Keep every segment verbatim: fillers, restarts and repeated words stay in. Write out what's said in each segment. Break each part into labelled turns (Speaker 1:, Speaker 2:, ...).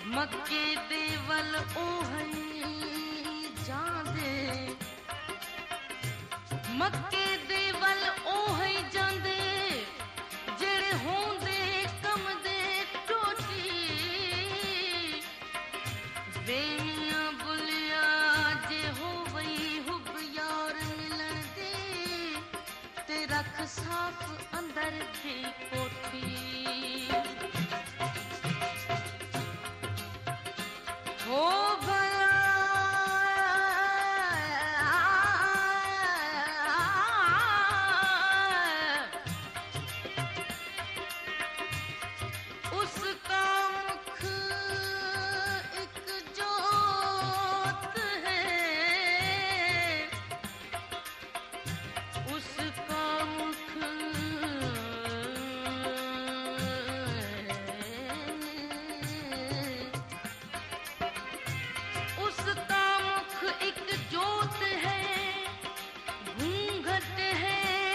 Speaker 1: मक्के दे वल ओहई जांदे मक्के दे वल ओहई जांदे जेड़े होंदे कम दे टोटी बेमियां बुलिया जे होवई हुब यार मिलन दे ते रख साफ अंदर दी कोठी हो भला उसका मुख एक जोत है उसका मुख उसका मुख एक जोत है घूंघट है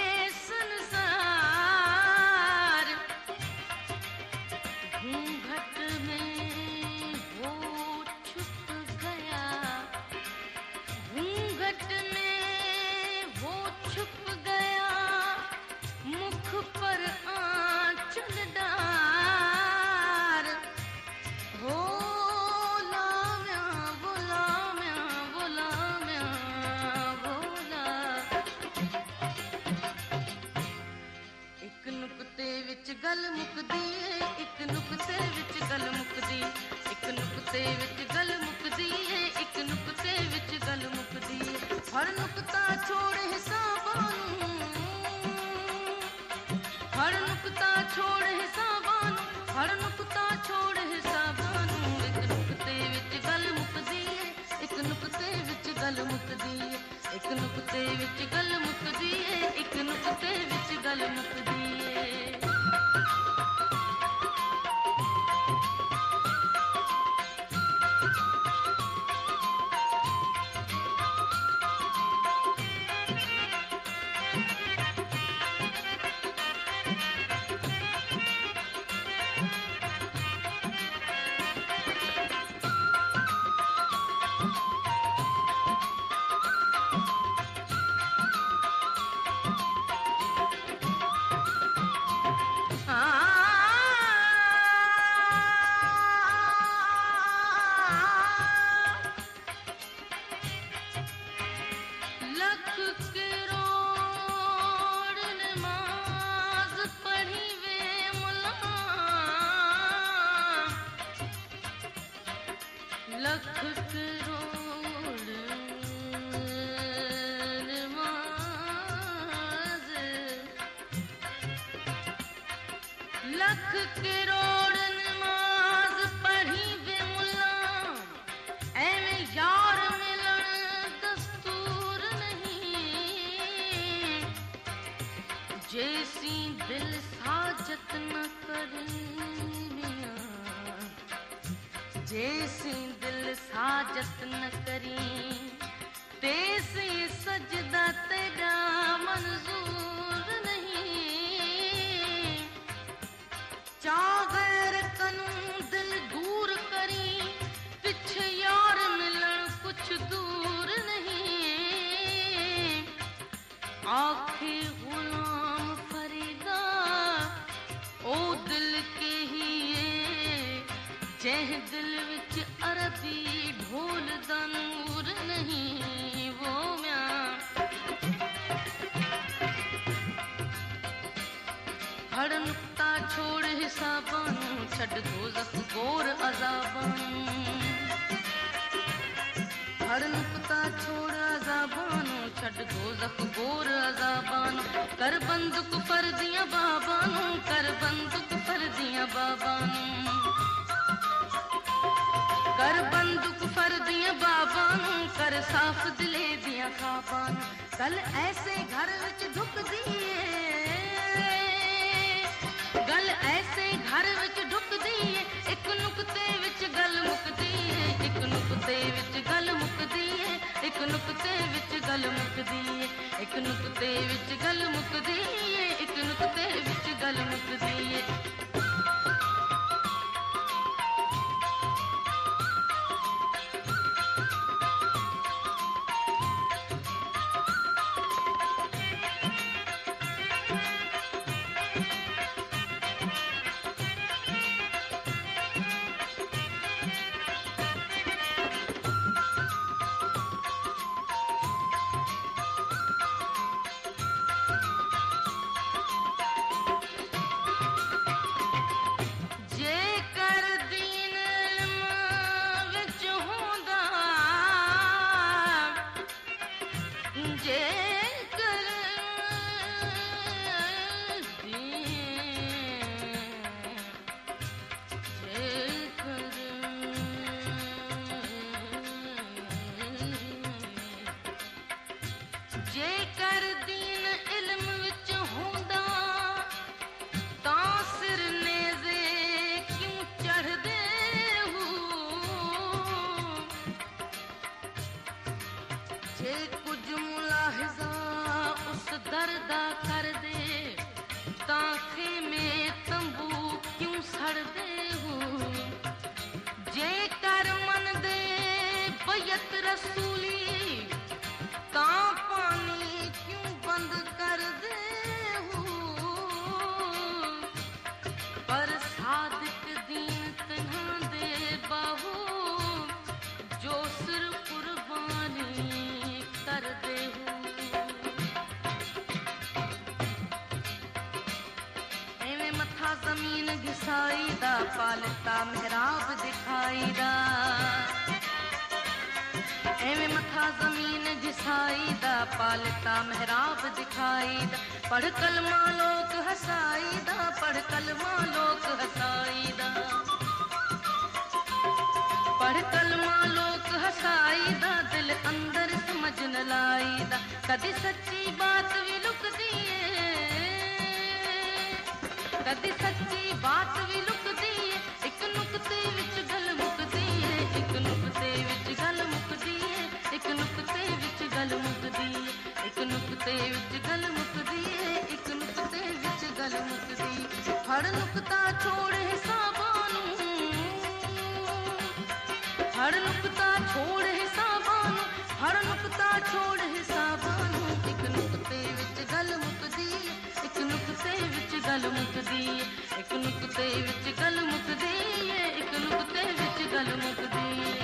Speaker 1: संसार घूंघट में वो छुप गया घूंघट में वो छुप गया मुख पर आंचल डार हो लाम्या बोला म्या बोला म्या बोला एक नुक्ते विच गल मुकदी है एक नुक्ते विच गल मुकदी एक नुक्ते विच गल मुकदी है एक नुक्ते विच गल मुकदी है हर नुक्ता छोड़ हिसाबां नूं हर नुक्ता छोड़ हिसाबां नूं हर नुक्ता छोड़ हिसाबां नूं एक नुक्ते विच गल मुकदी है एक नुक्ते विच गल मुकदी है एक नुक्ते विच गल मुकदी है एक नुक्ते विच गल मुकदी है लख करोड़ नमाज पढ़ी वे मुला लख करोड़ नमाज लख करोड़ नमाज पढ़ी वे मुला एवें यार मिलन दस्तूर नहीं जैसी दिल साजत न करी जैसी दिल साजत न करी तैसी सजदा तेरा मंजूर नहीं चागैर कनू दिल दूर करी पिछे यार मिलन कुछ दूर नहीं आखे गुलाम फरीदा ओ दिल के ही जह दिल विच अरबी ढोल दा नूर नहीं वो म्या हर नुक्ता छोड़ हिसाबां नूं छड़ दोज़ख गोर अज़ाबां हर नुक्ता छोड़ अज़ाबां नूं छड़ दोज़ख गोर अज़ाबां कर बंदुक फर्दियां बाबां नूं कर बंदुक फर्दियां बाबां नूं कर बंदुक फर्दियां बाबां नूं कर साफ दिले दियां ख्वाबां कल ऐसे घर विच ढुकदी गल ऐसे घर विच ढुकदी एक नुक्ते विच गल मुकदी एक नुक्ते विच गल मुकदी एक नुक्ते विच गल मुकदी एक नुक्ते विच गल मुकदी एक नुक्ते विच गल मुकदी पालता मेहराब दिखाईदा एवें मथा जमीन घिसाईदा पालता मेहराब दिखाईदा पढ़ कलमा लोक हसाईदा पढ़ कलमा लोक हसाईदा पढ़ कलमा लोक हसाईदा दिल अंदर समझ न लाईदा कदी सच्ची बात भी लुकदी है कदी सच्ची बात भी लुकदी है एक नुक्ते विच गल मुकदी है एक नुक्ते विच गल मुकदी है एक नुक्ते विच गल मुकदी है एक नुक्ते विच गल मुकदी है एक नुक्ते विच गल मुकदी हर नुक्ता छोड़ हिसाबां नूं हर नुक्ता छोड़ हिसाबां नूं हर नुक्ता छोड़ हिसाबां नूं एक नुक्ते विच गल मुकदी एक नुक्ते विच गल मुकदी एक नुक्ते विच गल मुकदी एक नुक्ते विच गल मुकदी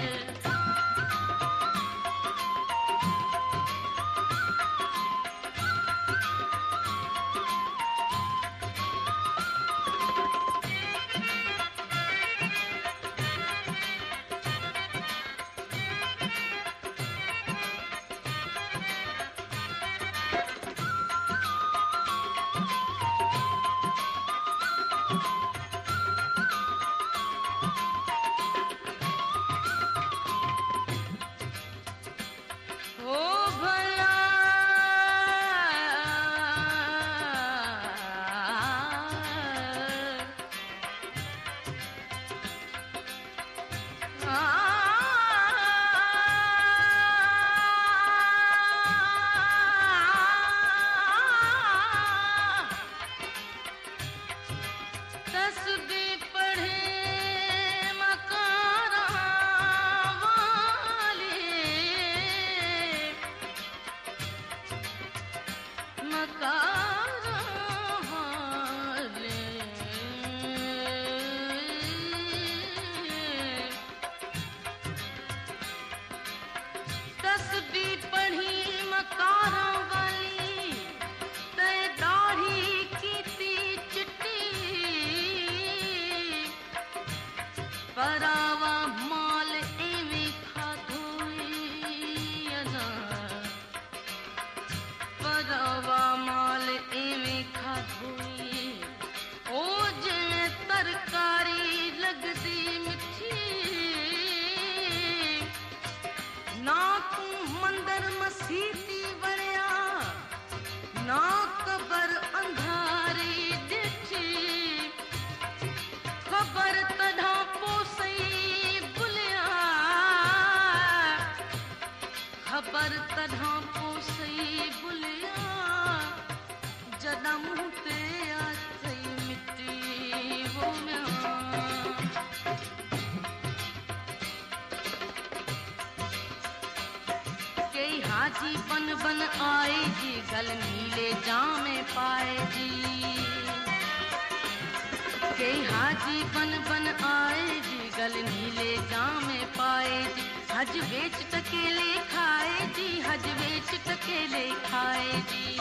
Speaker 1: परावा माल एवें खाधोई अना परावा माल एवें खाधोई ओ जिवें तरकारी लगदी मिठी ना तू मंदर मसीती बणिया ना कबर अंधारी दिठी खबर तढ़ा खबर तढ़ा पोसई बुलिया जन्म ते आथई मिट्टी वो में कई हाजी बन बन आए जी गल नीले जामे पाए जी कई हाजी बन बन आए जी गल नीले जामे पाए जी हज बेच टकेले खाए जी हज बेच टकेले खाए जी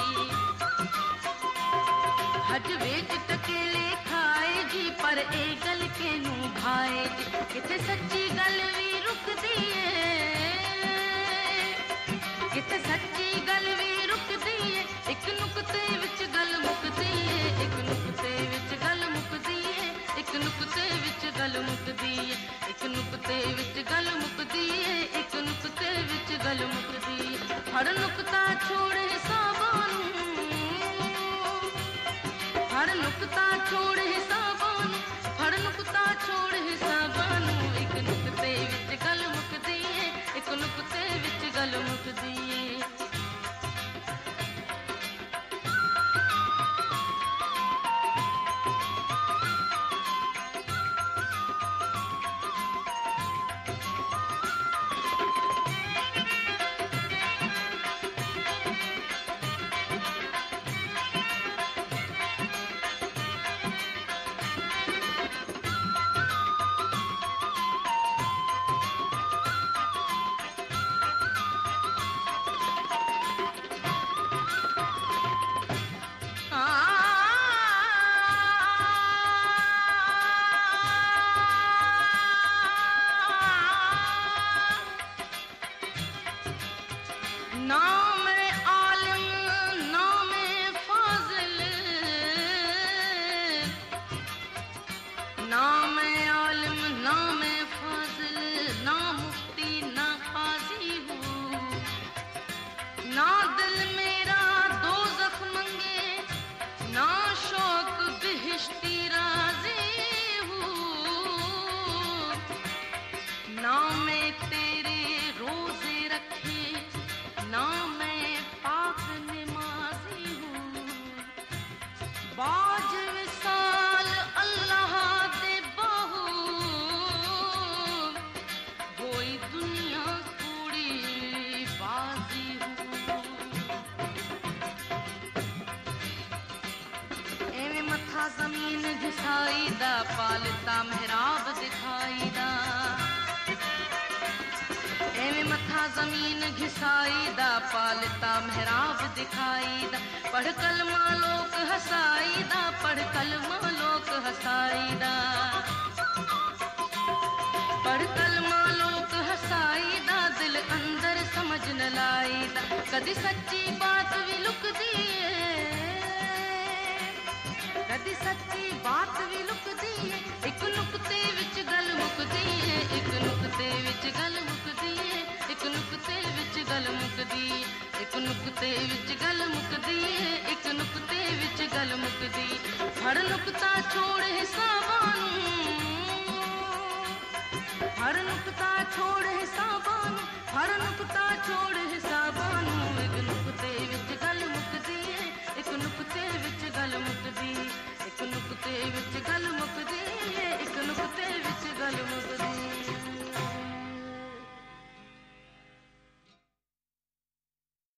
Speaker 1: हज बेच टकेले खाए जी पर ए गल के नू भाए जी किथे सच्ची गल भी रुकदी है किथे सच्ची गल भी रुकदी है एक नुक्ते विच गल मुकदी है एक नुक्ते विच गल मुकदी है एक नुक्ते विच गल मुकदी है एक नुक्ते विच गल मुकदी है एक नुक्ते विच गल मुकदी हर नुक्ता छोड़ हिसाबां नूं हर नुक्ता छोड़ हिसाबां नूं हर नुक्ता छोड़ हिसाबां नूं एक नुक्ते विच गल मुकदी है एक नुक्ते विच गल मुकदी है ਜ਼ਮੀਨ ਘਿਸਾਈ ਦਾ, ਪਾਲਤਾ ਮਹਿਰਾਬ ਦਿਖਾਈ ਦਾ। ਪੜ੍ਹ ਕਲਮਾ ਲੋਕ ਹਸਾਈ ਦਾ, ਪੜ੍ਹ ਕਲਮਾ ਲੋਕ ਹਸਾਈ ਦਾ। ਪੜ੍ਹ ਕਲਮਾ ਲੋਕ ਹਸਾਈ ਦਾ, ਦਿਲ ਅੰਦਰ ਸਮਝ ਨ ਲਾਈ ਦਾ। ਕਦੀ ਸੱਚੀ ਬਾਤ ਵੀ ਲੁਕਦੀ ਏ, ਕਦੀ ਸੱਚੀ ਬਾਤ ਵੀ ਲੁਕਦੀ ਏ। ਇੱਕ ਨੁਕਤੇ ਵਿੱਚ ਗੱਲ ਮੁੱਕਦੀ ਏ, ਇੱਕ ਨੁਕਤੇ ਵਿੱਚ ਗੱਲ ਮੁੱਕਦੀ ਏ, ਇੱਕ ਨੁਕਤੇ ਵਿੱਚ ਗੱਲ ਮੁੱਕਦੀ ਏ, ਇੱਕ ਨੁਕਤੇ ਵਿੱਚ ਗੱਲ ਮੁੱਕਦੀ ਏ, ਇੱਕ ਨੁਕਤੇ ਵਿੱਚ ਗੱਲ ਮੁੱਕਦੀ। ਹਰ ਨੁਕਤਾ ਛੋੜ ਹਿਸਾਬਾਂ ਨੂੰ, ਹਰ ਨੁਕਤਾ ਛੋੜ ਹਿਸਾਬਾਂ ਨੂੰ, ਹਰ ਨੁਕਤਾ ਛੋੜ ਹਿਸਾਬਾਂ ਨੂੰ। ਇੱਕ ਨੁਕਤੇ ਵਿੱਚ ਗੱਲ ਮੁੱਕਦੀ ਏ, ਇੱਕ ਨੁਕਤੇ ਵਿੱਚ ਗੱਲ ਮੁੱਕਦੀ, ਇੱਕ ਨੁਕਤੇ ਵਿੱਚ ਗੱਲ ਮੁੱਕਦੀ ਏ, ਇੱਕ ਨੁਕਤੇ ਵਿੱਚ ਗੱਲ ਮੁੱਕਦੀ।